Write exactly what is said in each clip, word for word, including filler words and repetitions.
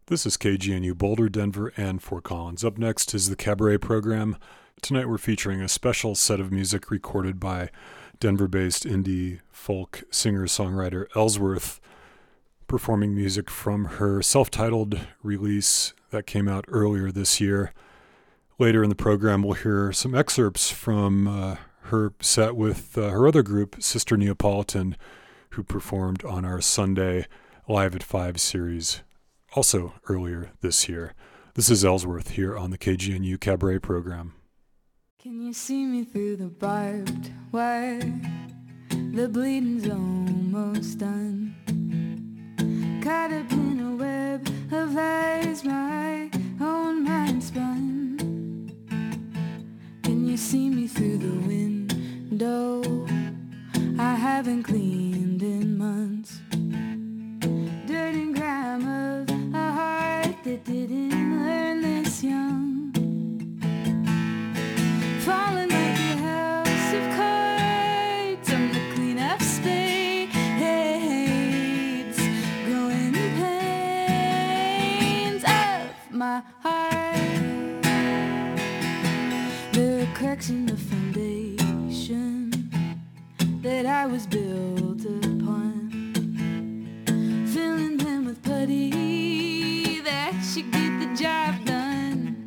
This is K G N U Boulder, Denver, and Fort Collins. Up next is the Cabaret program. Tonight we're featuring a special set of music recorded by Denver-based indie folk singer-songwriter Ellsworth, performing music from her self-titled release that came out earlier this year. Later in the program we'll hear some excerpts from uh, her set with uh, her other group, Sister Neapolitan, who performed on our Sunday Live at Five series also earlier this year. This is Ellsworth here on the K G N U Cabaret program. Can you see me through the barbed wire? The bleeding's almost done. Caught up in a web of lies my own mind spun. Can you see me through the window? I haven't cleaned in months. Dirt and grime of a heart that didn't learn this young. Falling like a house of cards on the clean-up spades. Growing pains of my heart. There are cracks in the foundation that I was built upon. Filling them with putty that should get the job done.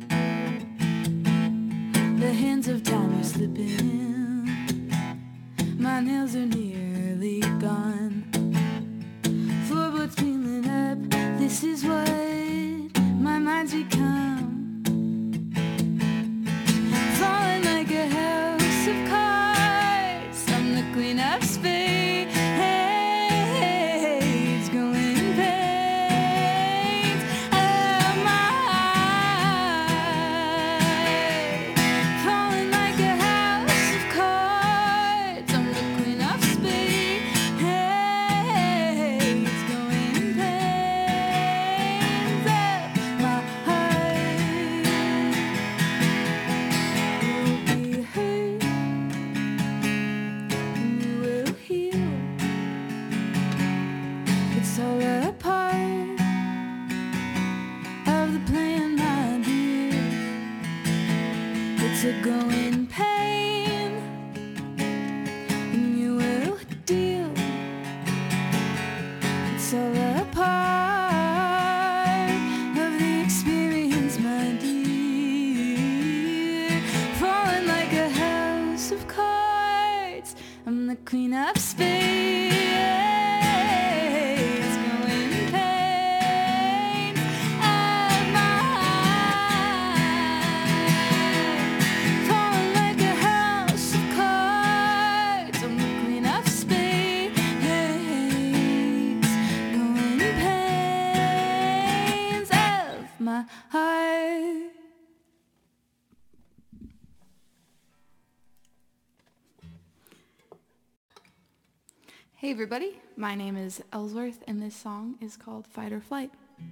The hands of time are slipping. My nails are nearly gone. Floorboards peeling up. This is what my mind's become. Falling like a house of cards on the queen of spades. Growing pains of my heart. Falling like a house of cards on the queen of spades. Growing pains of my heart. You'll be hurt and you will heal. It's all a part of the plan, my dear. It's a growing pain, and you will deal. It's all a part of the experience, my dear. Falling like a house of cards, I'm the queen of spades. Growing pains of my heart. Falling like a house of cards, I'm the queen of spades. Growing pains of my heart. Hey everybody, my name is Ellsworth and this song is called Fight or Flight.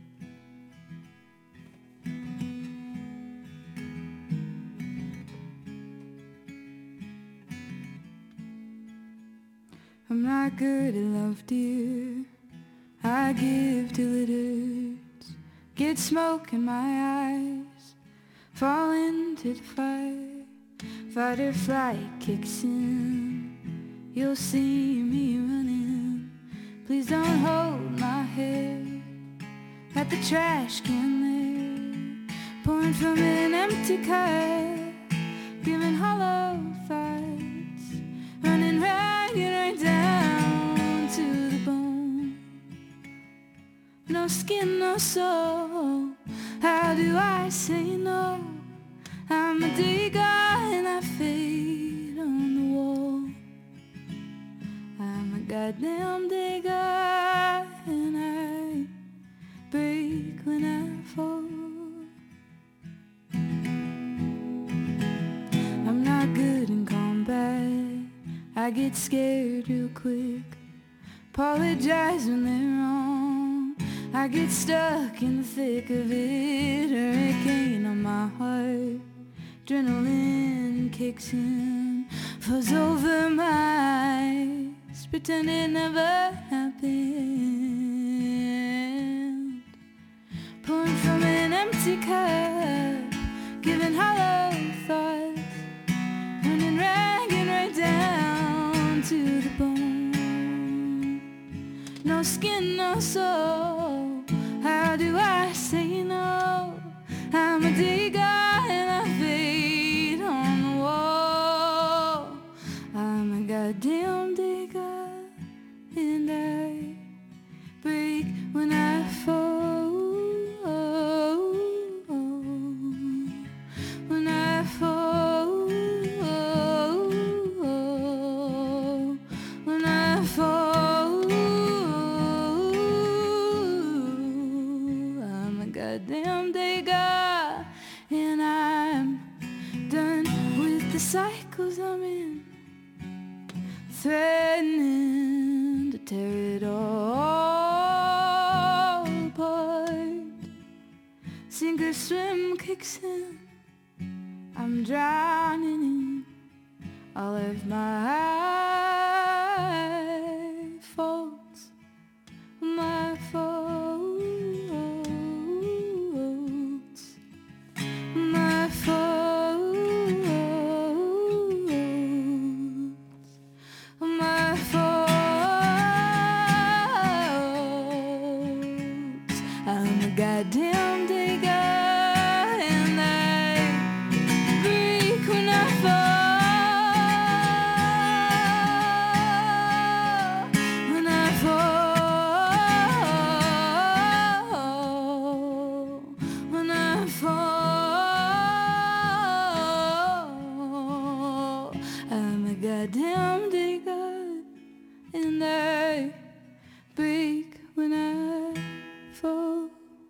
I'm not good at love, dear. I give till it hurts. Get smoke in my eyes. Fall into the fire. Fight or flight kicks in. You'll see me running. Please don't hold my head at the trash can there. Pouring from an empty cup. Giving hollow thoughts. Running ragged right down to the bone. No skin, no soul. How do I say no? I'm a digger and I fade on the wall. I'm a goddamn digger and I break when I fall. I'm not good in combat. I get scared real quick. Apologize when they're wrong. I get stuck in the thick of it. Hurricane on my heart. Adrenaline kicks in. Falls over my eyes. Pretend it never happened. Pouring empty cup, giving hollow thoughts, running ragged right down to the bone. No skin, no soul, how do I say no? I'm a digger and I fade on the wall. I'm a goddamn digger and I break when I fall. When I fall, when I fall, I'm a goddamn digger, and I'm done with the cycles I'm in, threatening to tear it all apart. Sink or swim kicks in, I'm drowning in all of my faults, my faults, my faults, my faults. I'm a goddamn digger. Goddamn digger, and I break when I fall.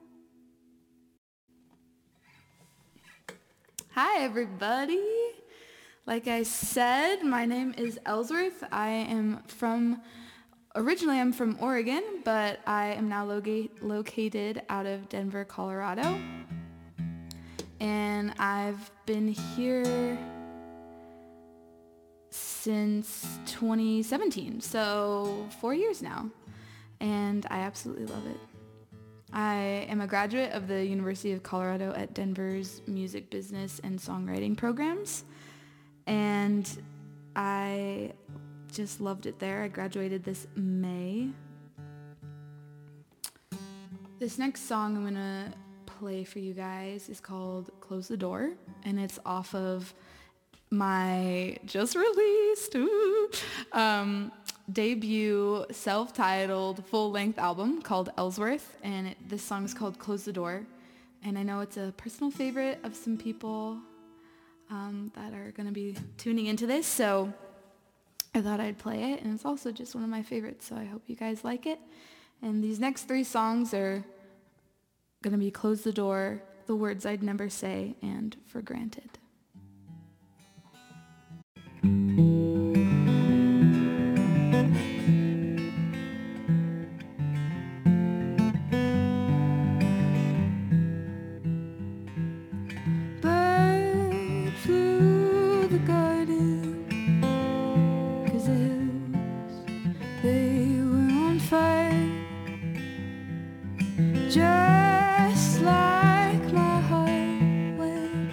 Hi everybody. Like I said, my name is Ellsworth. I am from, originally I'm from Oregon, but I am now loca- located out of Denver, Colorado. And I've been here since twenty seventeen, so four years now, and I absolutely love it. I am a graduate of the University of Colorado at Denver's Music Business and Songwriting programs, and I just loved it there. I graduated this May. This next song I'm gonna play for you guys is called Close the Door, and it's off of my just released ooh, um, debut self-titled full-length album called Ellsworth, and it, this song is called Close the Door, and I know it's a personal favorite of some people um, that are going to be tuning into this, so I thought I'd play it, and it's also just one of my favorites, so I hope you guys like it. And these next three songs are going to be Close the Door, The Words I'd Never Say, and For Granted. Bird flew the garden, 'cause the hills, they were on fire, just like my heart when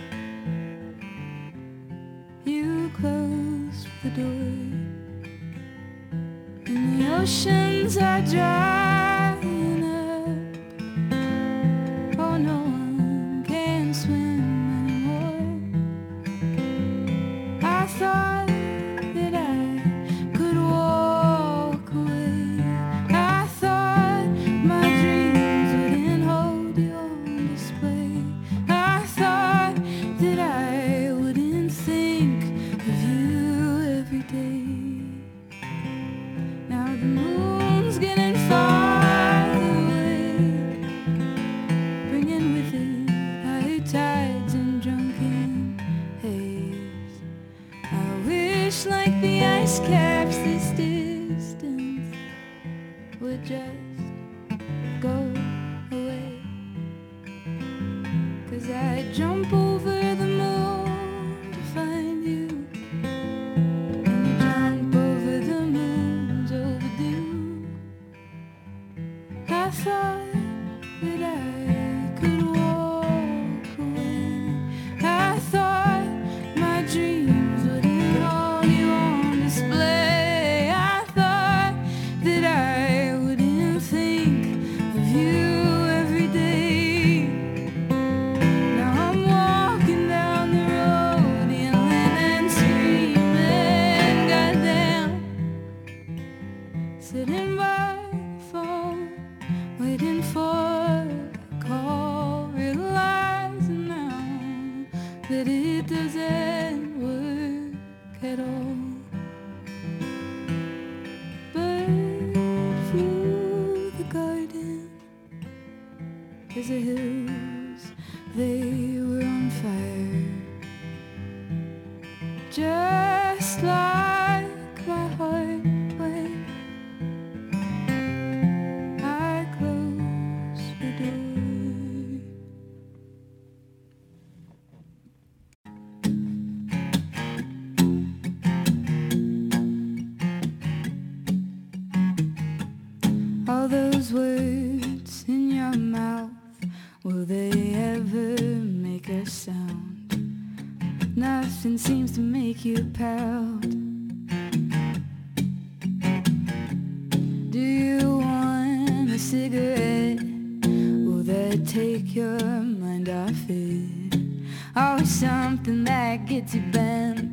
you closed the door. And the oceans are drying up, oh no one can swim anymore. I thought that I could walk away, I thought my dreams wouldn't hold you on display, I thought that I wouldn't think of you every day. Now the moon's getting far away, bringing with it high tides and drunken haze. I wish like the ice caps this distance would just go away, 'cause I'd jump over the moon to find you, and you jump over the moon's overdue. I thought that I could walk hills, they were on fire, just like my heart when I close the door. All those words in your mouth, will they ever make a sound? Nothing seems to make you pout. Do you want a cigarette? Will that take your mind off it? Or something that gets you bent?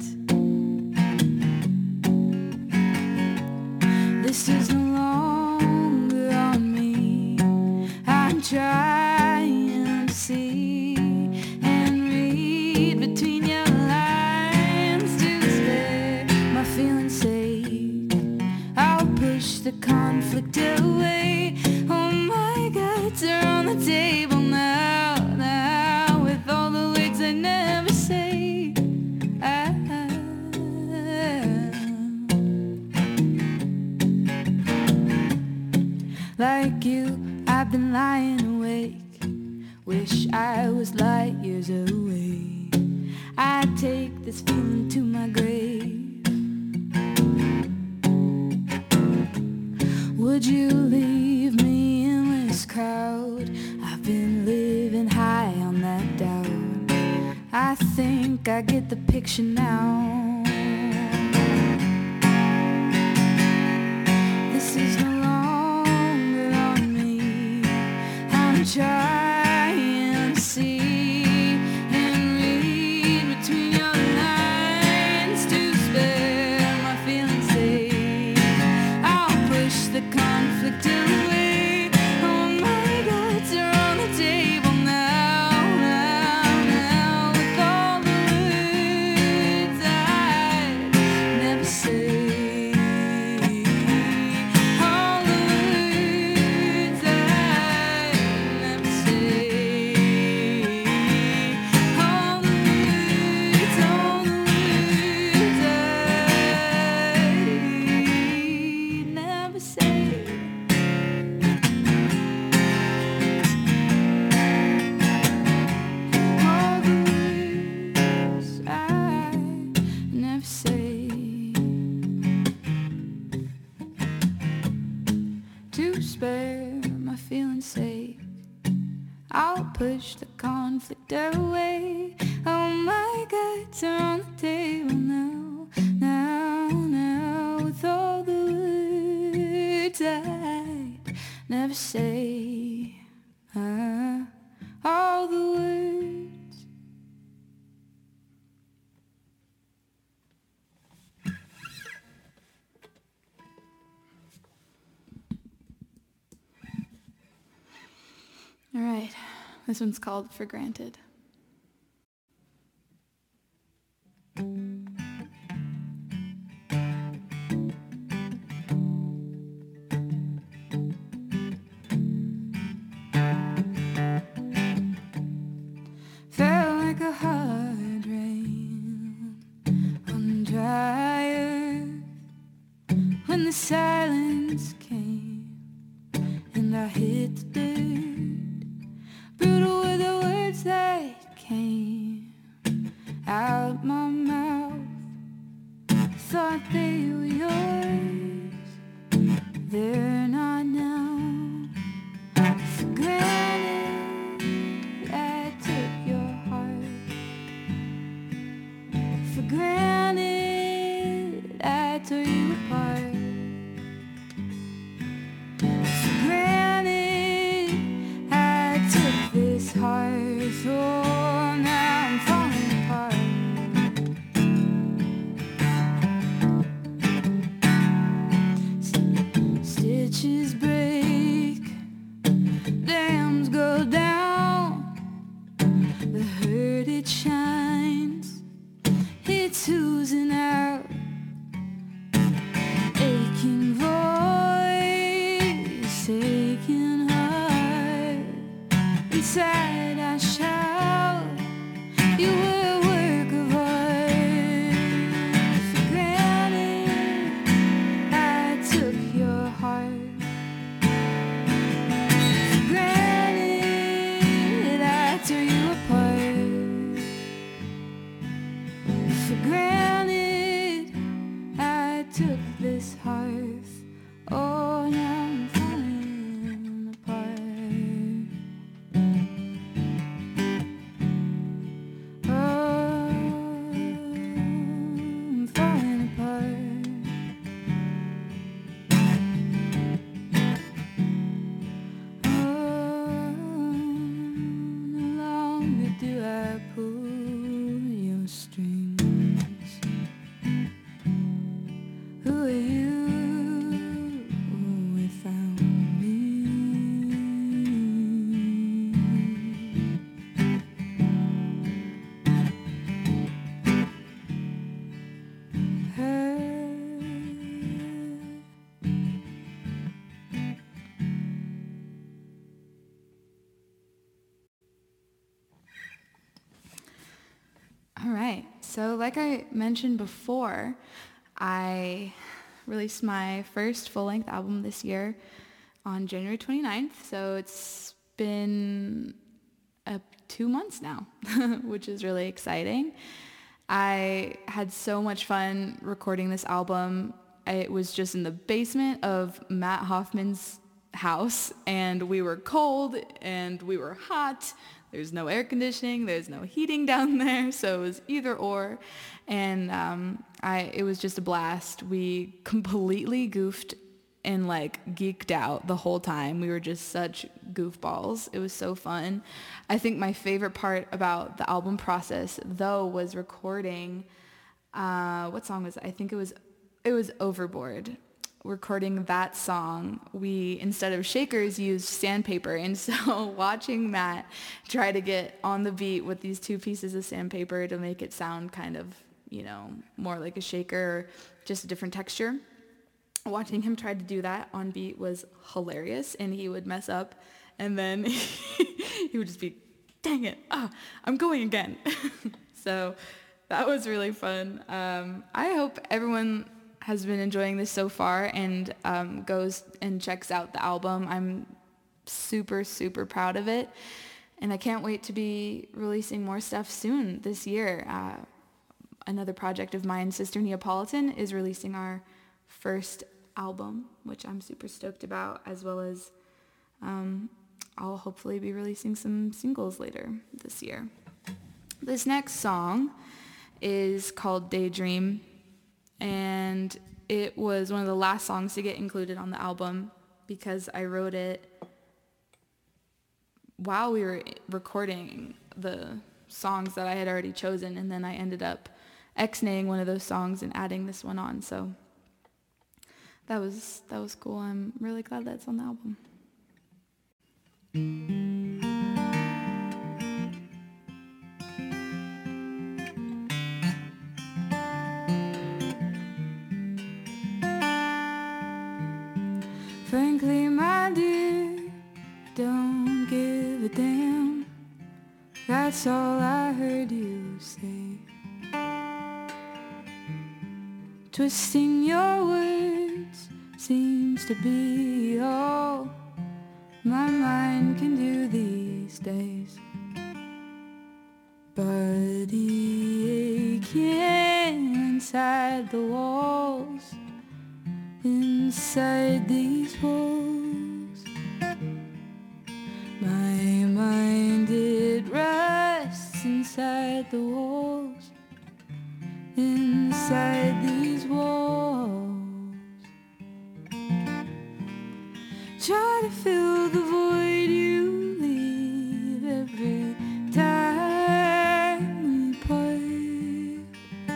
This is no longer on me. I'm trying to see and read between your lines to spare my feelings' sake. I'll push the conflict away. Oh, my guts are on the table now, now, with all the words I never say. I, like you, I've been lying awake. Wish I was light years away. I take this feeling to my grave. Would you leave me in this crowd? I've been living high on that doubt. I think I get the picture now. This is no longer on me. I'm trying to see and read between your lines to spare my feelings safe. I'll push the conflict away. Oh, my guts are on the table now, now, now, with all the words I'd never say. All the words I'd never say. All the words, all the words I'd never say. All the words I never say. To spare my feelings' sake, I'll push the conflict away. Oh, my guts are on the table now, now, now, with all the words I'd never say. Ah, all the words. All right, this one's called For Granted. Felt like a hard rain on dry earth when the silence came and I hit the dirt. Brutal were the words that came out my mouth. Thought they were yours, they're not now. For granted, I took your heart. For granted, I tore you apart. For granted, I took this heart. Oh, now I'm falling apart. Stitches break, dams go down. The hurt, it shines, it's oozing out. Aching voice, aching heart, inside that I shall. You were a work of art. For granted, I took your heart. For granted, I tore you apart. For granted, I took this hearth. Oh, now I'm falling apart. Oh, I'm falling apart. Oh, no longer do I pull your strings. Who are you without me? Her. All right, so like I mentioned before, I released my first full-length album this year on January twenty-ninth, so it's been uh, two months now, which is really exciting. I had so much fun recording this album. It was just in the basement of Matt Hoffman's house, and we were cold and we were hot. There's no air conditioning, there's no heating down there, so it was either or. And um, I, it was just a blast. We completely goofed and like geeked out the whole time. We were just such goofballs. It was so fun. I think my favorite part about the album process, though, was recording, uh, what song was it? I think it was, it was Overboard. Recording that song, we, instead of shakers, used sandpaper. And so watching Matt try to get on the beat with these two pieces of sandpaper to make it sound kind of, you know, more like a shaker, or just a different texture. Watching him try to do that on beat was hilarious, and he would mess up, and then he would just be, dang it, ah, I'm going again. So that was really fun. Um, I hope everyone has been enjoying this so far and um, goes and checks out the album. I'm super, super proud of it, and I can't wait to be releasing more stuff soon this year. Uh, another project of mine, Sister Neapolitan, is releasing our first album, which I'm super stoked about, as well as um, I'll hopefully be releasing some singles later this year. This next song is called Daydream, and it was one of the last songs to get included on the album because I wrote it while we were recording the songs that I had already chosen, and then I ended up X-naying one of those songs and adding this one on. So that was that was cool. I'm really glad that's on the album. Frankly, my dear, don't give a damn. That's all I heard you say. Twisting your words seems to be all my mind can do these days. Body aching inside the walls, inside these walls. My mind, it rests inside the walls, inside these walls. Try to fill the void you leave every time we part.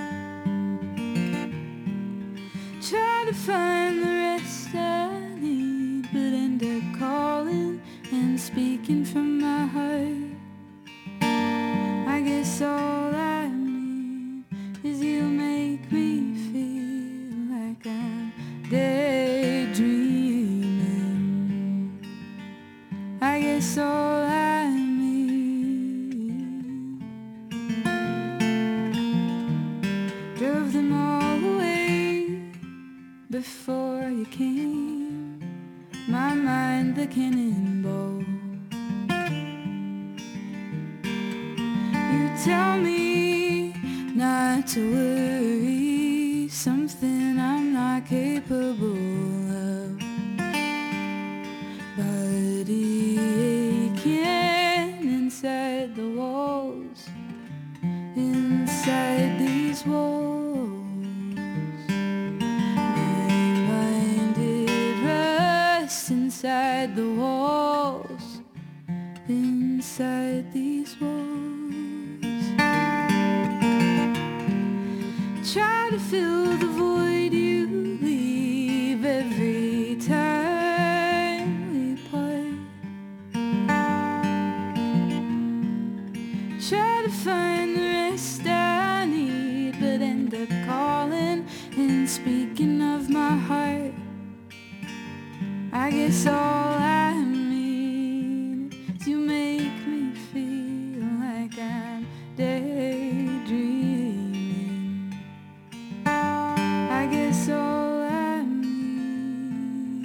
Try to find the rest I need, but end up calling and speaking from my heart. I guess all I need is you make me tell me not to worry, something I'm not capable of. Body aching inside the walls, inside these walls. Mind-minded rust inside the walls, inside these walls. Try to fill the void you leave every time we part. Try to find the rest I need, but end up calling and speaking of my heart. I guess all I mean is you make me feel like I'm daydreaming. I guess all I mean.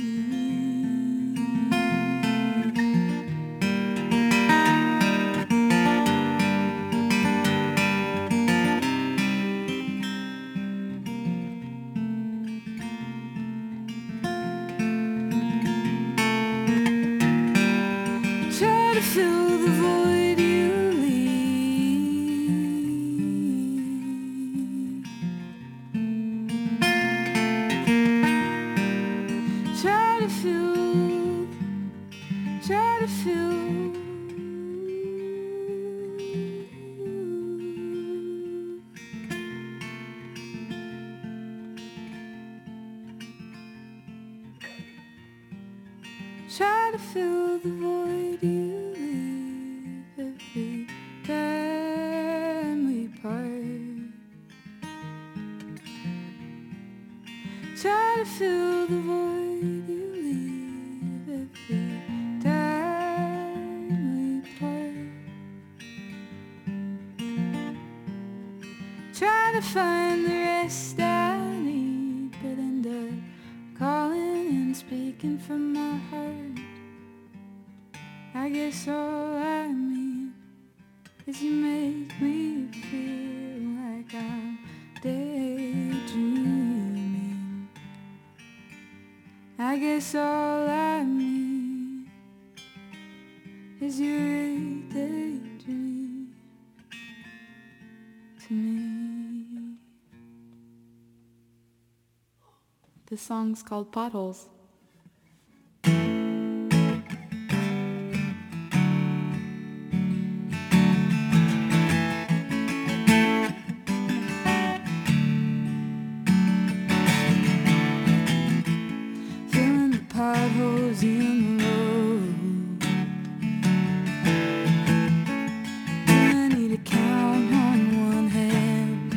Try to fill the void you leave. Try to fill, try to fill. Try to fill the void you leave every time we part. Try to fill the void you leave every time we part. Try to find the rest I need, but end up calling and speaking from my heart. I guess all I mean is you make me feel like I'm daydreaming. I guess all I mean is you're a daydream to me. The song's called Potholes. Potholes in the road, I need to count on one hand.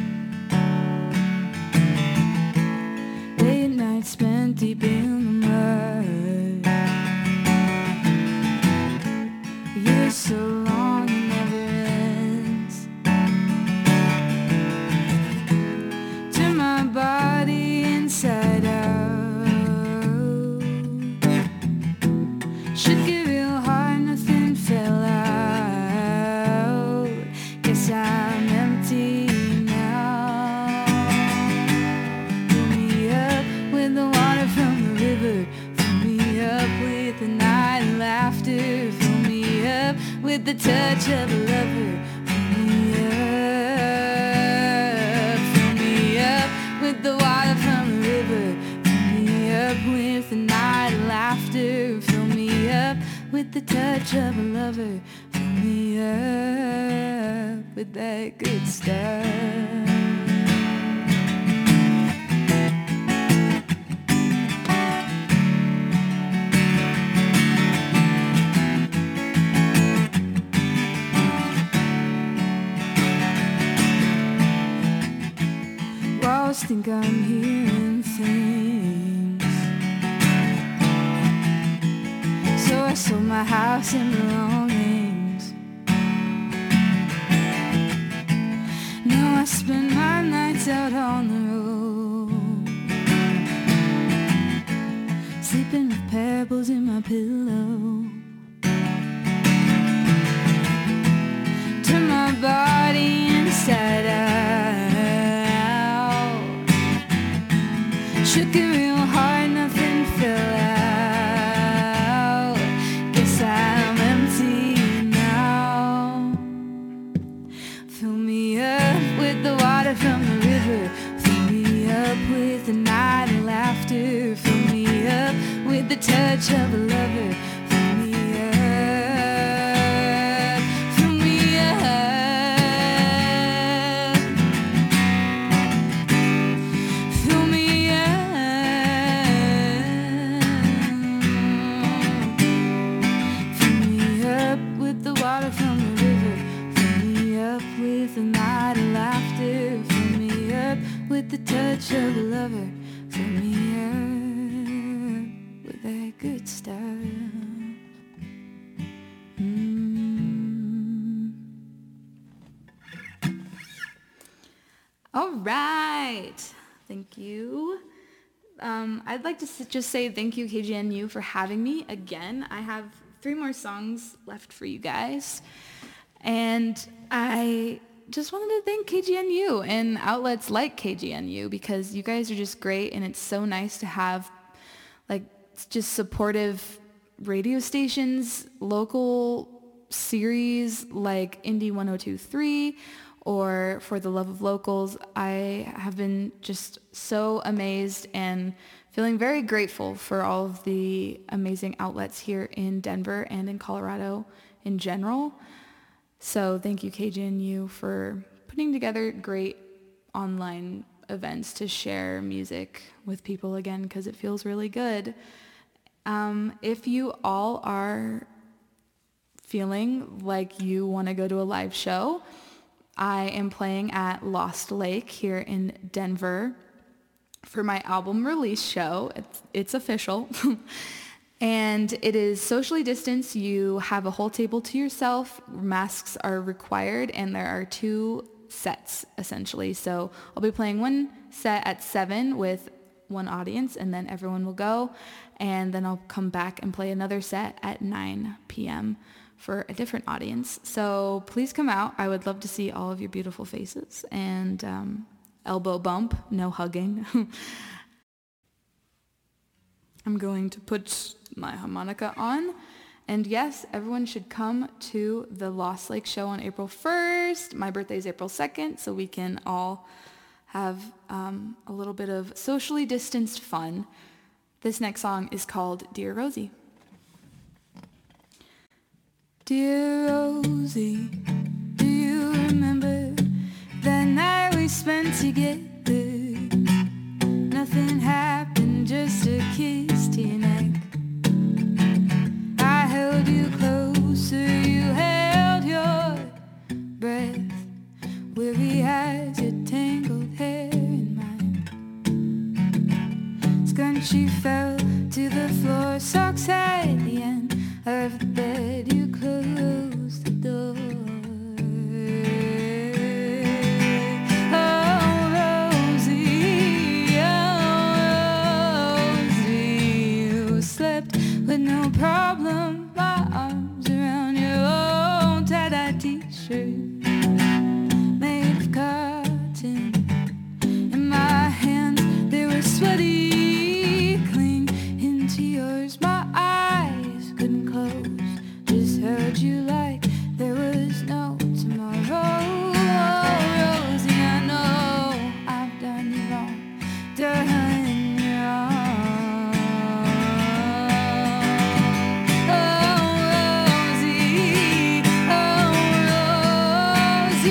Late nights spent deep in the mud. You're so long it never ends. Turn my body inside out. Shook it real hard, nothing fell out. Guess I'm empty now. Fill me up with the water from the river. Fill me up with the night and laughter. Fill me up with the touch of a lover. Fill me up. Fill me up with the water from the river. Fill me up with the night and laughter. Fill me up with the touch of a lover. Fill me up with that good stuff. Walls think I'm hearing things, so I sold my house and belongings. Now I spend my nights out on the road, sleeping with pebbles in my pillow. Turn my body with a night of laughter. Fill me up with the touch of a lover. Fill me up with that good stuff. Mm. All right. Thank you. Um, I'd like to s- just say thank you, K G N U, for having me again. I have three more songs left for you guys. And I just wanted to thank K G N U and outlets like K G N U because you guys are just great, and it's so nice to have like just supportive radio stations, local series like Indie one oh two point three or For the Love of Locals. I have been just so amazed and feeling very grateful for all of the amazing outlets here in Denver and in Colorado in general. So thank you, K G N U, for putting together great online events to share music with people again, because it feels really good. Um, if you all are feeling like you want to go to a live show, I am playing at Lost Lake here in Denver for my album release show. It's, it's official. And it is socially distanced. You have a whole table to yourself. Masks are required, and there are two sets, essentially. So I'll be playing one set at seven with one audience, and then everyone will go. And then I'll come back and play another set at nine p.m. for a different audience. So please come out. I would love to see all of your beautiful faces. And um, elbow bump, no hugging. I'm going to put my harmonica on. And yes, everyone should come to the Lost Lake show on April first. My birthday is April second, so we can all have um, a little bit of socially distanced fun. This next song is called Dear Rosie. Dear Rosie, do you remember that night we spent together? Nothing happened, just a kiss to your neck. I held you closer, you held your breath. Weary eyes, your tangled hair in mine. Scrunchie fell to the floor, socks at the end of the bed. You closed the door. With no problem, my arms around your old tie-dye t-shirt made of cotton. In my hands, they were sweaty, cling into yours. My eyes couldn't close, just heard you like there was no tomorrow. Oh, Rosie, I know I've done you wrong, done you wrong. Oh, Rosie, oh, Rosie.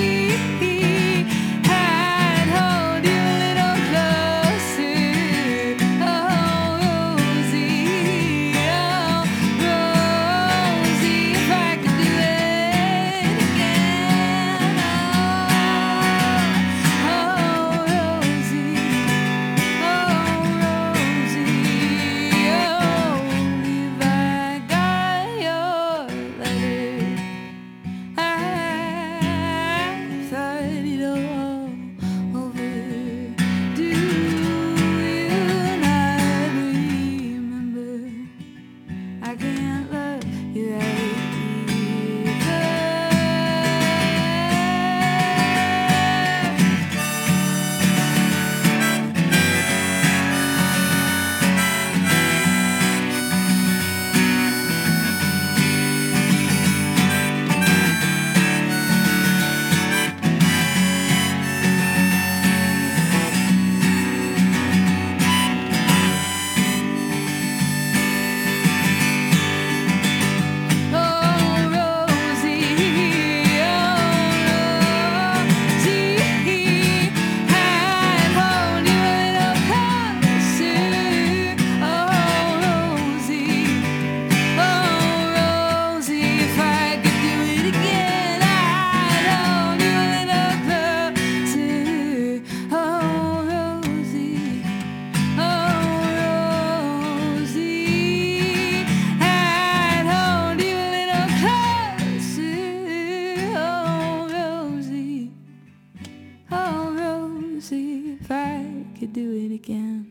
could do it again.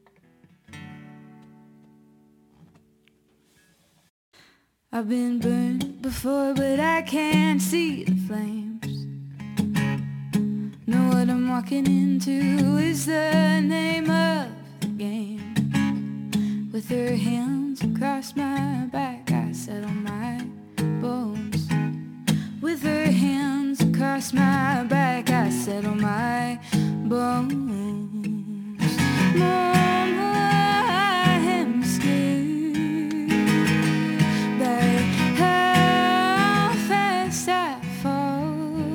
I've been burned before, but I can't see the flames. Know what I'm walking into is the name of the game. With her hands across my back, I settle my bones. With her hands across my back, I settle my bones. Mama, I am scared by how fast I fall.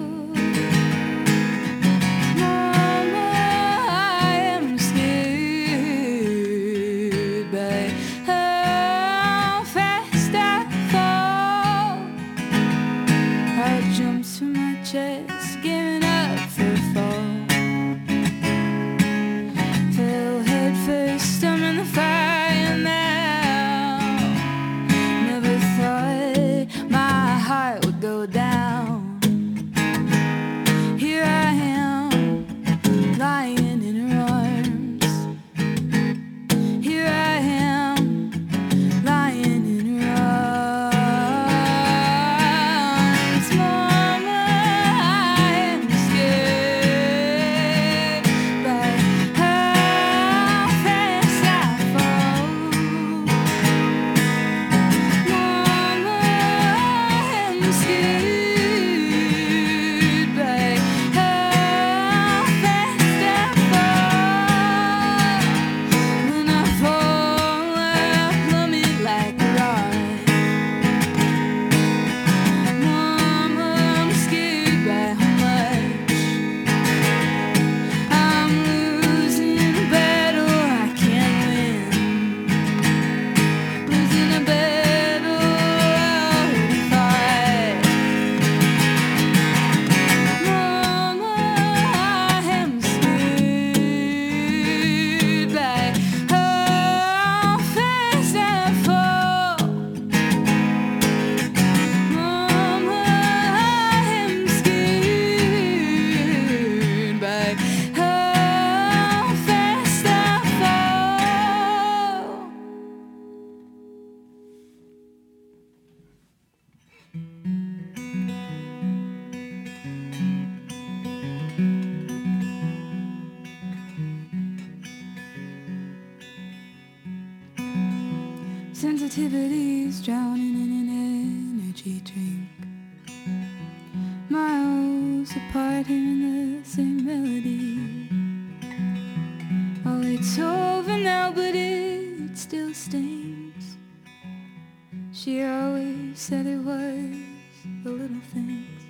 Mama, I am scared by how fast I fall. Heart jumps to my chest, giving up for a fall. Fell head first, I'm in the fire now. Never thought my heart would go down. Here I am, lying in her arms. Here I am, lying in her arms. Mama, I am scared by how fast I fall. Mama, I am scared by how fast I fall. When I fall, I plummet like a rock. Mama, I'm scared by how much I'm losing a battle I can't win. Losing a battle I already fought. Mama, I am scared by how fast I fall. Mama, I am scared by how fast I fall. Sensitivity's drowning in an energy drink. Miles apart, hearing the same melody. Oh, it's over now, but it still stings. She always said it was the little things.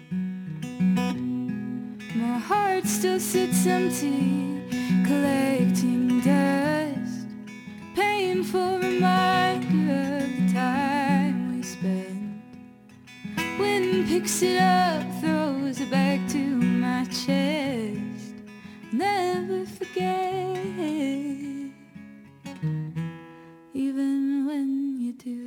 My heart still sits empty, collecting dust. Painful reminder of the time we spent. Wind picks it up, throws it back to my chest. Never forget, even when you do.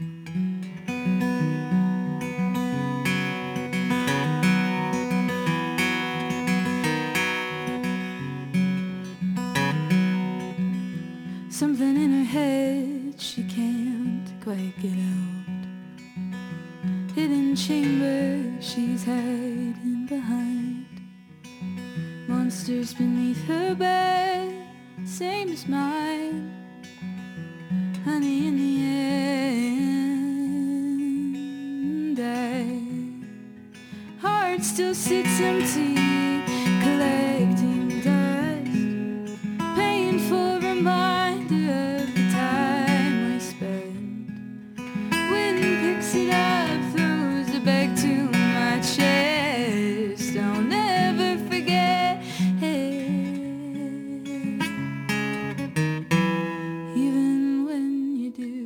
Something in her head she can't quite get out. Hidden chamber she's hiding behind. Monsters beneath her bed, same as mine. Honey, in the end, I heart still sits empty, collecting dust. Painful reminder of the time we spent. Wind picks it up, throws it back to my chest. I'll never forget, even when you do.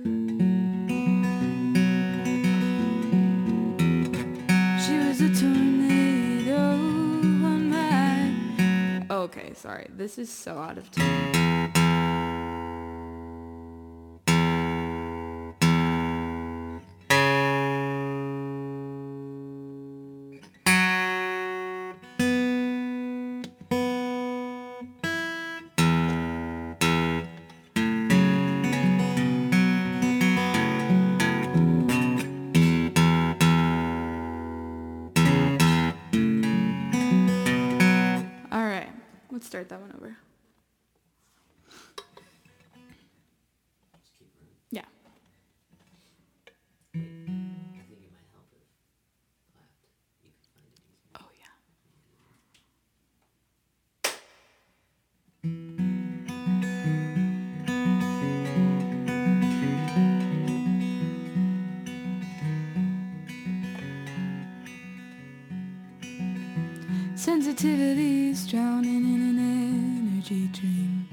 She was a tornado on my... Okay, sorry, this is so out of tune. let's start that one over. Yeah. I think it might help if clapped. You could find it easier. Oh, yeah. Sensitivity's drowning in an energy drink.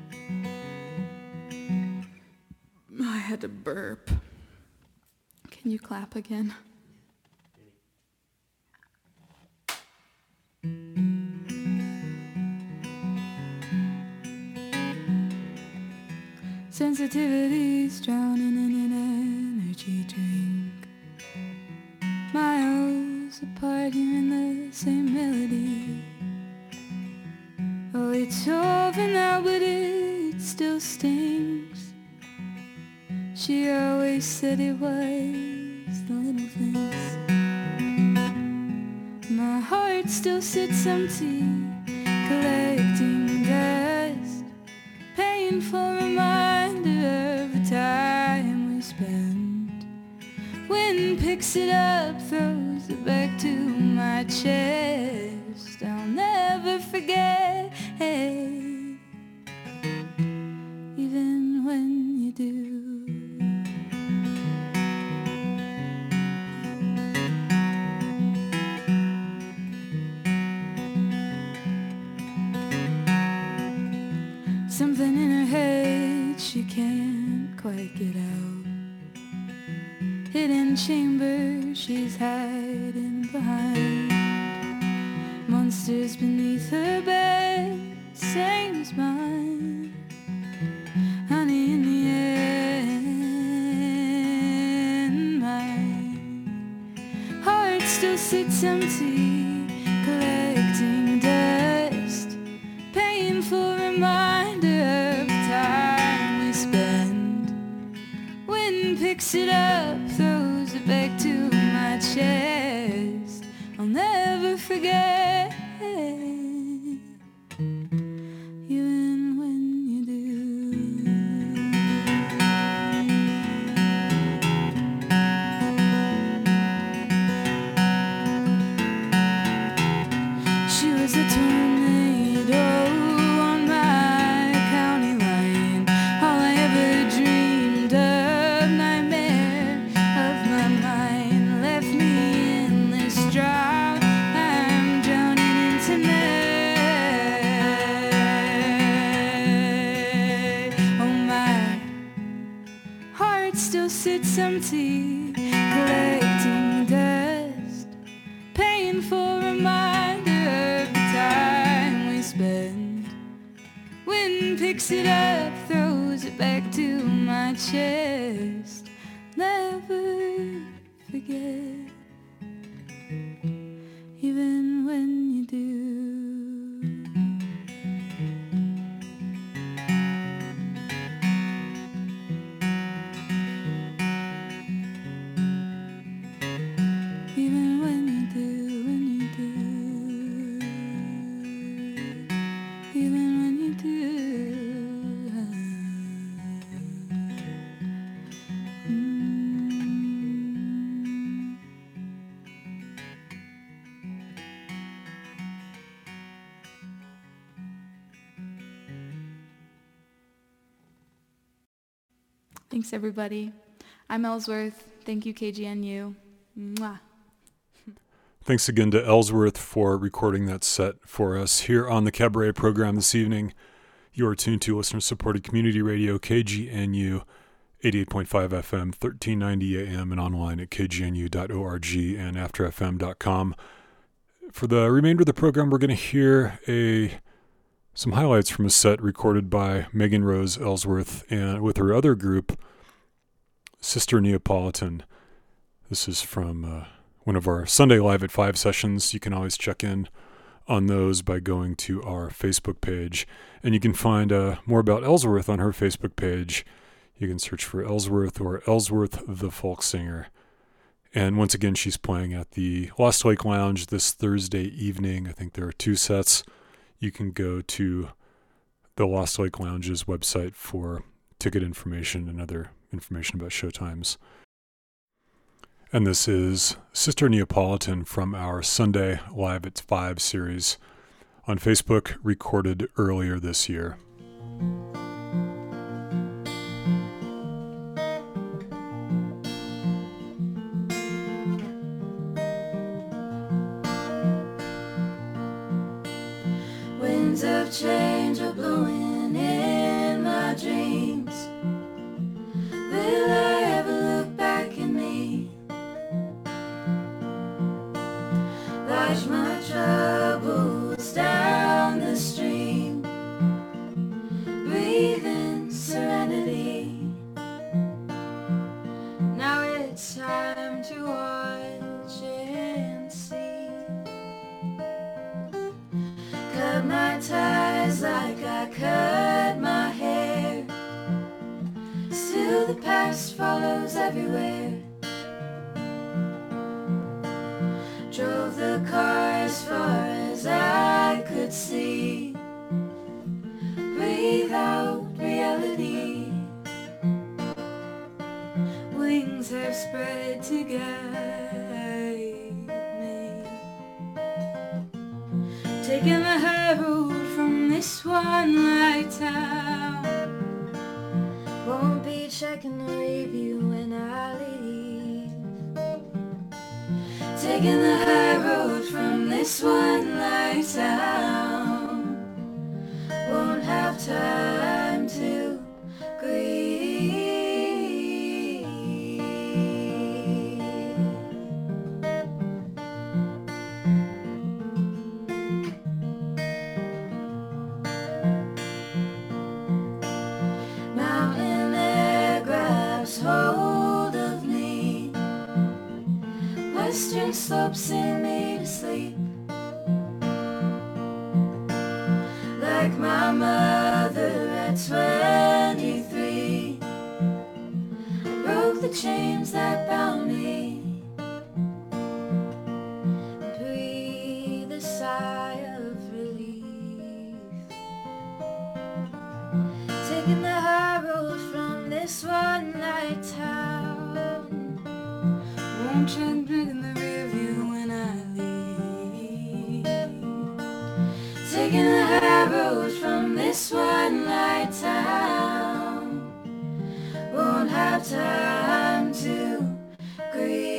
I had to burp. Can you clap again? Sensitivity's drowning in an energy drink. Miles apart, hearing the same melody. Oh, it's over now, but it still stings. She always said it was the little things. My heart still sits empty, collecting dust, painful reminder of the time we spent. Wind picks it up, throws it back to my chest. I'll never forget, even when you do. Something in her head she can't quite get out. Hidden chamber she's hiding behind. Monsters beneath her bed, same as mine. Honey, in the end, my heart still sits empty, collecting dust, painful reminder of the time we spend. Wind picks it up, throws it back to my chest. I'll never forget, even when you do. She was a tornado on my county line. All I ever dreamed of, nightmare of my mind, left me in this drought. I'm drowning into night. Oh, my heart still sits empty, collecting dust, painful reminder of the time we spend. Wind picks it up, throws it back to my chest. Never forget, even when you do. Even when you do, when you do. Even when you do. Mm. Thanks, everybody. I'm Ellsworth. Thank you, K G N U. Mwah. Thanks again to Ellsworth for recording that set for us here on the Cabaret program this evening. You are tuned to listener-supported community radio K G N U, eighty-eight point five F M, thirteen ninety A M, and online at k g n u dot org and after f m dot com. For the remainder of the program, we're going to hear a some highlights from a set recorded by Megan Rose Ellsworth and with her other group, Sister Neapolitan. This is from uh, one of our Sunday Live at five sessions. You can always check in on those by going to our Facebook page. And you can find uh, more about Ellsworth on her Facebook page. You can search for Ellsworth or Ellsworth the Folk Singer. And once again, she's playing at the Lost Lake Lounge this Thursday evening. I think there are two sets. you can go to the Lost Lake Lounge's website for ticket information and other information about showtimes. And this is Sister Neapolitan from our Sunday Live at five series on Facebook, recorded earlier this year. Winds of change are blowing in my dreams. Will I ever look back at me? Wash my troubles down the stream. Breathe in serenity. Now it's time to watch and see. Cut my ties like I cut my hair. Still the past follows everywhere. Drove the car as far as I could see. Breathe out reality. Wings have spread to guide me. Taking the high road from this one light town. Won't be checking the review when I leave. Taking the high road from this one light town. Won't have time to grieve. Mountain air grabs hold of me. Western slopes sing me to sleep. Like my mother at twenty-three. Broke the chains that bound me. Breathe a sigh of relief. Taking the high road from this one night town. Won't check back in the rearview when I leave. Taking the high road from this one light town. Won't have time to grieve.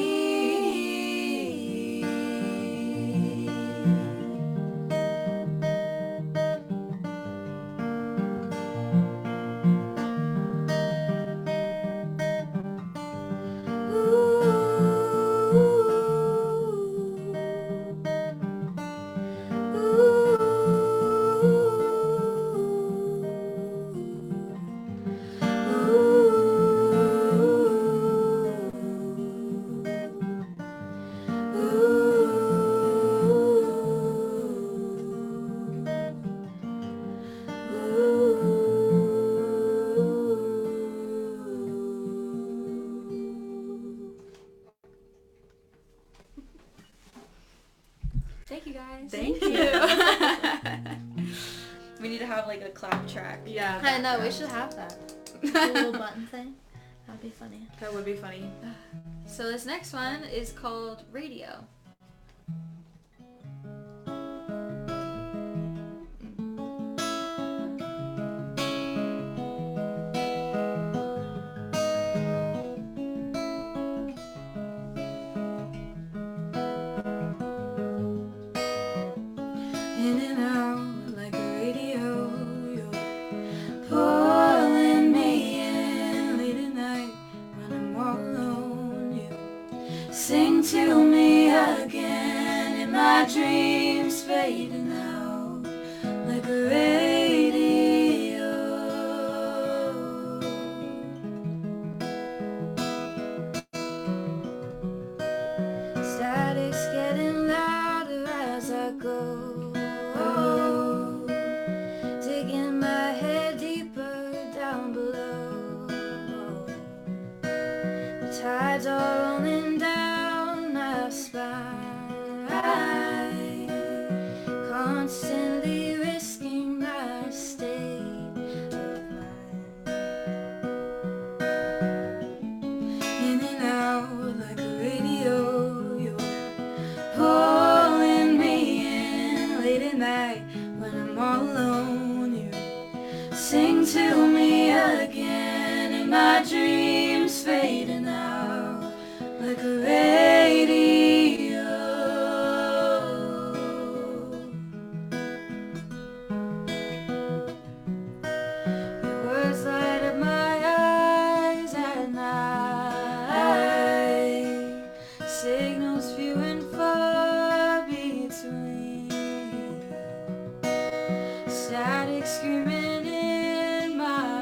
Thank you guys. Thank you. We need to have like a clap track. Yeah. I know, we should have that. A little button thing. That'd be funny. That would be funny. So this next one is called Radio. In and out like a radio, you're pulling me in late at night when I'm all alone. You sing to me again in my dreams, fading out like a radio. Static's getting louder as I go. Digging my head deeper down below. The tides are rolling down my spine, constantly to me again, and my dreams fading out like a radio. Your words light up my eyes at night, signals few and far between, static screaming in my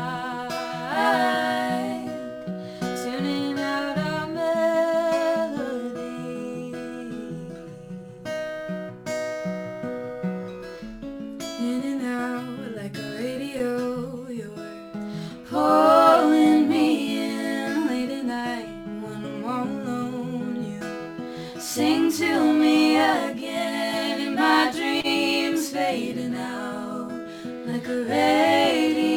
mind, tuning out our melody. In and out like a radio, you're pulling me in late at night when I'm all alone. You sing to me again, and my dreams fading out like a radio.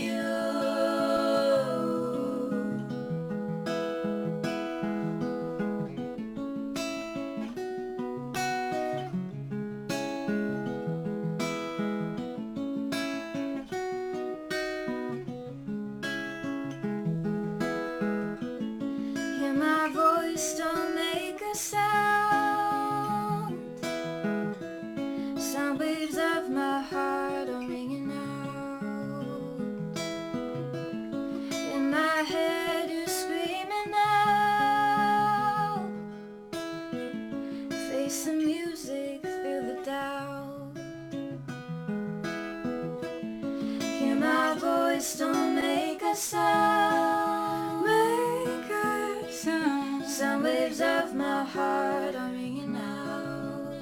Hear my voice, don't make a sound. Sound waves of my heart are ringing out. In my head you're screaming out. Face the music through the doubt. Hear my voice, don't make a sound. Make a sound. Sound waves of my heart are ringing out.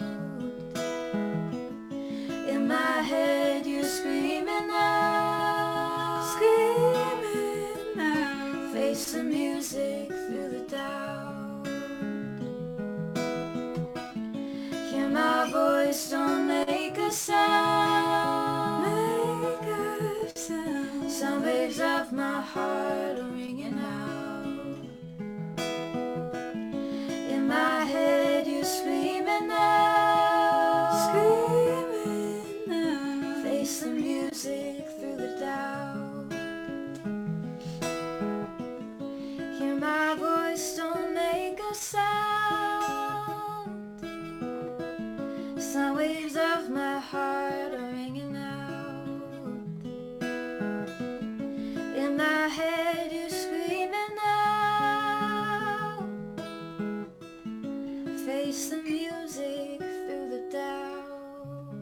In my head you're screaming out. Screaming out. Face the music through the doubt. Hear my voice, don't make a sound. Make a sound. Sound waves of my heart are ringing out. In my head you're screaming out. Screaming out. Face the music through the doubt. Hear my voice, don't make a sound. Sound waves of my heart are ringing out. In my head you're screaming out. Face the music through the doubt.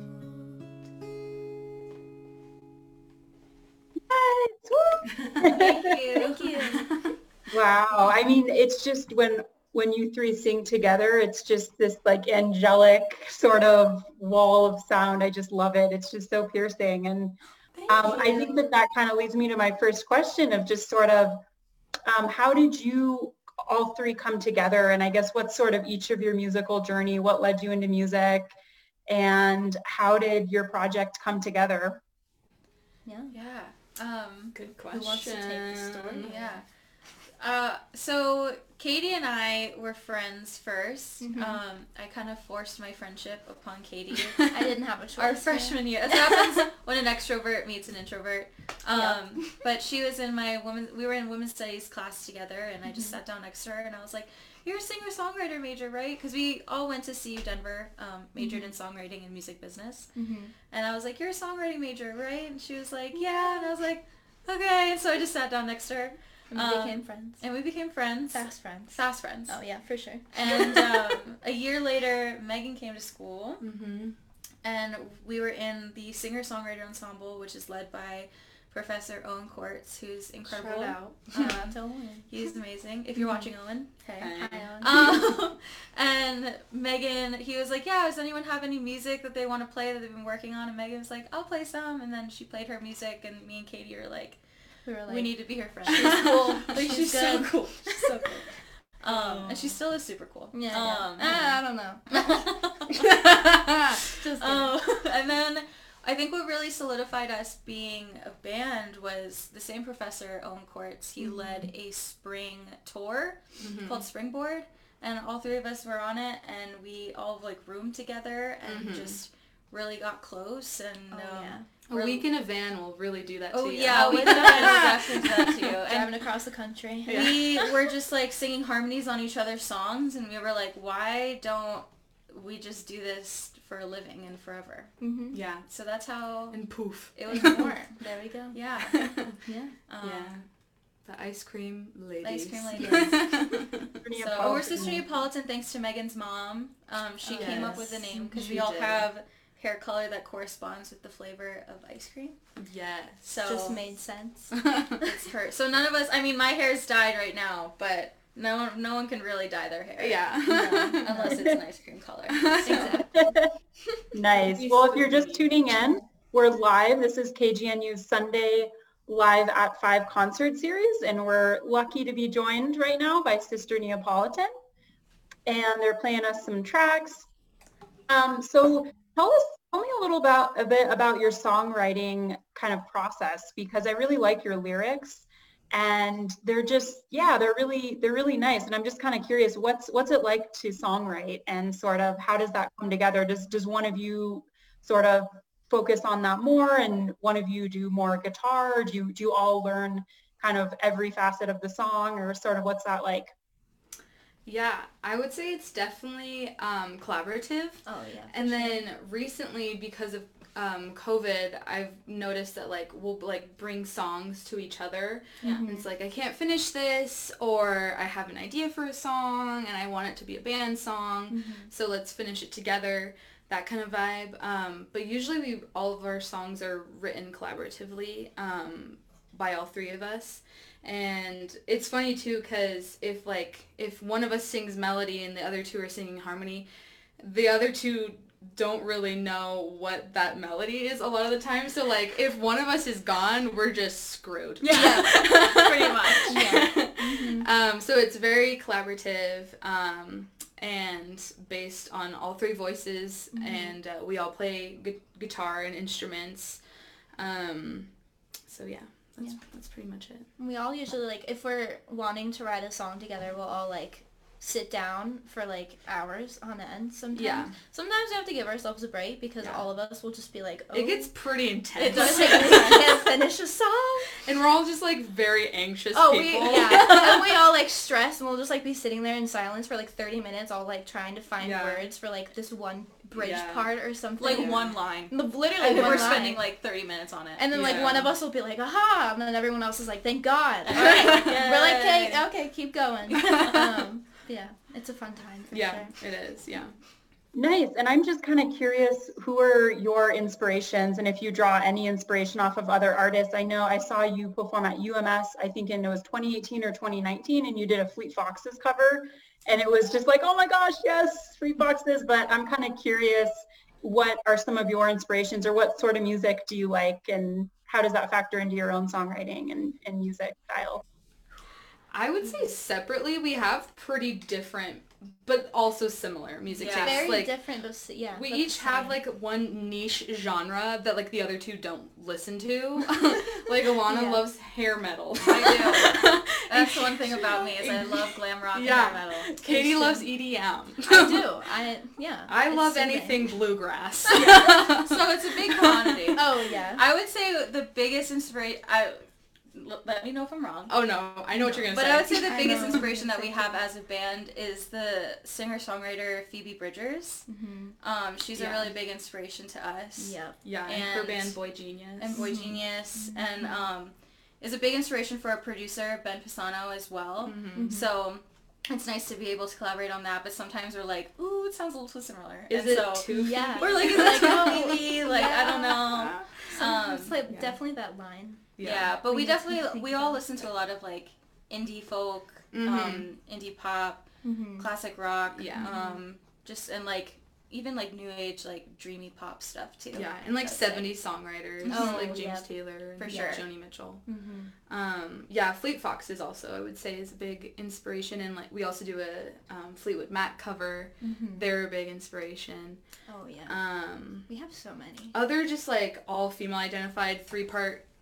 Thank you. Thank you. Wow. I mean, it's just when when you three sing together, it's just this like angelic sort of wall of sound. I just love it. It's just so piercing. And um, I think that that kind of leads me to my first question of just sort of um, how did you all three come together? And I guess what's sort of each of your musical journey? What led you into music? And how did your project come together? Yeah. Yeah. Um, Good Who question. wants to take the story? yeah. Uh, so Katie and I were friends first. Mhm. Um, I kind of forced my friendship upon Katie. I didn't have a choice. Our yeah. freshman year. That's what happens when an extrovert meets an introvert. Um, Yeah. But she was in my women. We were in women's studies class together, and I just Mhm. sat down next to her, and I was like, "You're a singer-songwriter major, right?" Because we all went to C U Denver, um, majored in songwriting and music business. Mhm. And I was like, "You're a songwriting major, right?" And she was like, "Yeah." And I was like, "Okay." And so I just sat down next to her, And we Um, became friends. and we became friends. Fast friends. Fast friends. Oh yeah, for sure. And um, a year later, Megan came to school, Mhm. and we were in the singer-songwriter ensemble, which is led by Professor Owen Quartz, who's incredible. Shout out. Um, Shout out to Owen. He's amazing. If you're watching Owen, hey. Hi. Hi, Owen. Um, and Megan, he was like, yeah, does anyone have any music that they want to play that they've been working on? And Megan was like, I'll play some. And then she played her music, and me and Katie were like, we were like, we need to be her friends. she's cool. Like, she's, she's so good. cool. She's so cool. Um, and she still is super cool. Yeah. Um, yeah. I don't know. Just kidding. Um, and then I think what really solidified us being a band was the same professor, Owen Quartz. He Mhm. led a spring tour Mhm. called Springboard, and all three of us were on it, and we all like roomed together and Mhm. just really got close, and Oh, um, yeah. A we're- week in a van will really do that Oh to you. yeah, Oh, we we did did. definitely do that too. And Driving across the country. we were just like singing harmonies on each other's songs, and we were like, why don't we just do this for a living and forever? Mm-hmm. Yeah. So that's how And poof. it was born. There we go. Yeah. Yeah. Um, yeah. The ice cream ladies. Ice cream ladies. Pretty So Neapolitan. we're Sister Neapolitan thanks to Megan's mom. Um, she Oh, came up with the yes. name because She we all did. have hair color that corresponds with the flavor of ice cream. Yes. So Just made sense. it's her. So none of us. I mean, my hair's dyed right now, but no one, no one can really dye their hair. Yeah. No, unless it's an ice cream color. Nice. Well, if you're just tuning in, we're live. This is K G N U's Sunday Live at Five concert series, and we're lucky to be joined right now by Sister Neapolitan, and they're playing us some tracks. Um, so tell us, tell me a little about a bit about your songwriting kind of process, because I really like your lyrics, and they're just yeah, they're really they're really nice, and I'm just kind of curious, what's what's it like to songwrite, and sort of how does that come together? Does does one of you sort of focus on that more, and one of you do more guitar? Or do you do you all learn kind of every facet of the song, or sort of what's that like? Yeah, I would say it's definitely um, collaborative. Oh, yeah. And then recently, because of um, COVID, I've noticed that like we'll like bring songs to each other. Yeah. And it's like, I can't finish this, or I have an idea for a song and I want it to be a band song, Mm-hmm. so let's finish it together. That kind of vibe. Um, but usually we all of our songs are written collaboratively um, by all three of us. And it's funny too, because if like if one of us sings melody and the other two are singing harmony, the other two don't really know what that melody is a lot of the time. So like if one of us is gone, we're just screwed. Yeah, pretty much. Yeah. Um, so it's very collaborative um, and based on all three voices, and uh, we all play gu- guitar and instruments. Um, so yeah, that's Yeah. that's pretty much it. We all usually, like, if we're wanting to write a song together, we'll all, like, sit down for, like, hours on end sometimes. Yeah. Sometimes we have to give ourselves a break because Yeah. all of us will just be like, oh. It gets pretty intense. It does. Like, I can't finish a song. And we're all just like very anxious Oh, we, people. yeah. And we all, like, stress, and we'll just, like, be sitting there in silence for, like, thirty minutes, all, like, trying to find Yeah. words for, like, this one bridge Yeah. part or something. Like Yeah. one line. The- Literally And one we're line. spending like thirty minutes on it. And then, like, Yeah. one of us will be like, aha! And then everyone else is like, thank God. All right. We're like, okay, Yay. okay, keep going. Um, yeah, it's a fun time for Yeah, sure. it is. Yeah. Nice. And I'm just kind of curious, who are your inspirations, and if you draw any inspiration off of other artists? I know I saw you perform at U M S, I think in, it was twenty eighteen or twenty nineteen, and you did a Fleet Foxes cover, and it was just like, oh my gosh, yes, Fleet Foxes. But I'm kind of curious, what are some of your inspirations, or what sort of music do you like, and how does that factor into your own songwriting and, and music style? I would say separately we have pretty different but also similar music Yeah. tastes. Very like different, but s- yeah. we that's each the have same. like one niche genre that like the other two don't listen to. Like Alana Yeah. loves hair metal. I do. That's one thing about me is I love glam rock Yeah. and hair metal. Katie loves E D M. I do. I, yeah. I it's love soothing. anything bluegrass. So it's a big quantity. Oh, yeah. I would say the biggest inspiration. I l- let me know if I'm wrong. Oh no, I know what you're gonna But say. I would say the I biggest know. inspiration that we have as a band is the singer-songwriter Phoebe Bridgers. Mhm. Um, she's Yeah. a really big inspiration to us. Yep. yeah, and, her and- band Boy Genius. And Boy Genius, and um, is a big inspiration for our producer Ben Pisano as well. Mhm. So it's nice to be able to collaborate on that. But sometimes we're like, ooh, it sounds a little too similar. Is and it so too? Yeah. we're like, is Like, it too oh, Phoebe? Like I don't know. Um, Um, it's like yeah. definitely that line. Yeah, but we We have to definitely think we about all it. listen to a lot of like indie folk, Mhm. um, indie pop, Mm-hmm. classic rock, Yeah. um, just and like even like new age like dreamy pop stuff too. Yeah, and like I'd say. seventies songwriters, Oh, like James yeah. Taylor and For sure. Joni Mitchell. Mm-hmm. Um, yeah, Fleet Foxes also I would say is a big inspiration, and like we also do a um, Fleetwood Mac cover. Mm-hmm. They're a big inspiration. Oh, yeah. Um, we have so many. other just like all female identified three part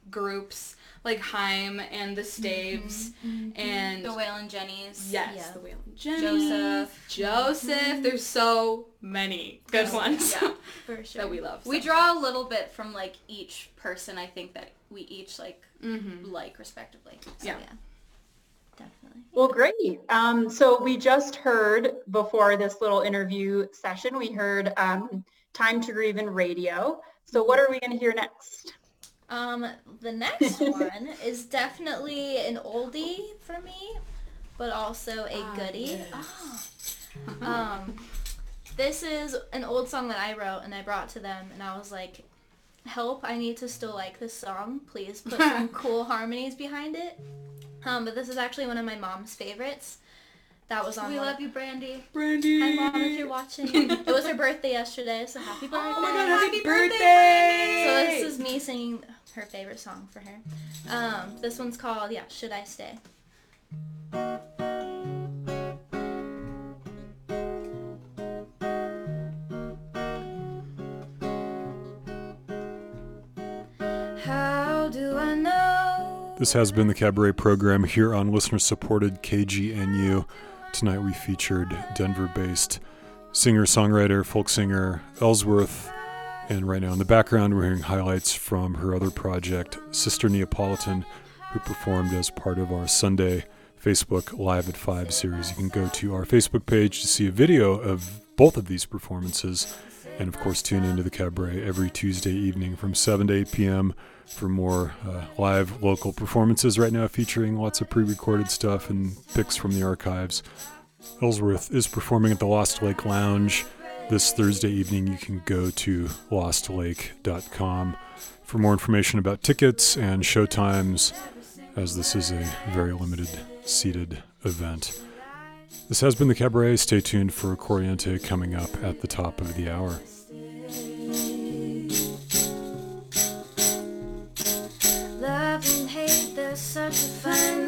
groups like Haim and the Staves Mm-hmm. and The Waylon Jennys. yes, Yeah. the Waylon Jennys, Joseph. Joseph. There's so many good Oh, ones yeah. For sure. that we love. We so. draw a little bit from like each person. I think that we each like Mhm. like respectively. So, Yeah. Yeah. Definitely. Well, great. Um, so we just heard before this little interview session, we heard um, Time to Grieve in Radio. So what are we going to hear next? Um, the next one is definitely an oldie for me, but also a Ah, goodie. yes. Um, this is an old song that I wrote and I brought to them, and I was like, help, I need to still like this song. Please put some cool harmonies behind it. Um, but this is actually one of my mom's favorites. That was on We one- love you, Brandy. Brandy. Hi, Mom, if you're watching. It was her birthday yesterday, so happy birthday. Oh my God, happy, Happy birthday! So this is me singing her favorite song for her. Um, this one's called, yeah, Should I Stay? How do I know? This has been the Cabaret program here on listener-supported K G N U. Tonight we featured Denver-based singer-songwriter, folk singer Ellsworth, and right now in the background we're hearing highlights from her other project, Sister Neapolitan, who performed as part of our Sunday Facebook Live at five series. You can go to our Facebook page to see a video of both of these performances, and of course tune into the Cabaret every Tuesday evening from seven to eight p.m. for more uh, live local performances right now, featuring lots of pre-recorded stuff and pics from the archives. Ellsworth is performing at the Lost Lake Lounge this Thursday evening. You can go to lost lake dot com for more information about tickets and showtimes, as this is a very limited seated event. This has been the Cabaret. Stay tuned for Corriente coming up at the top of the hour. Love and hate, there's such a fine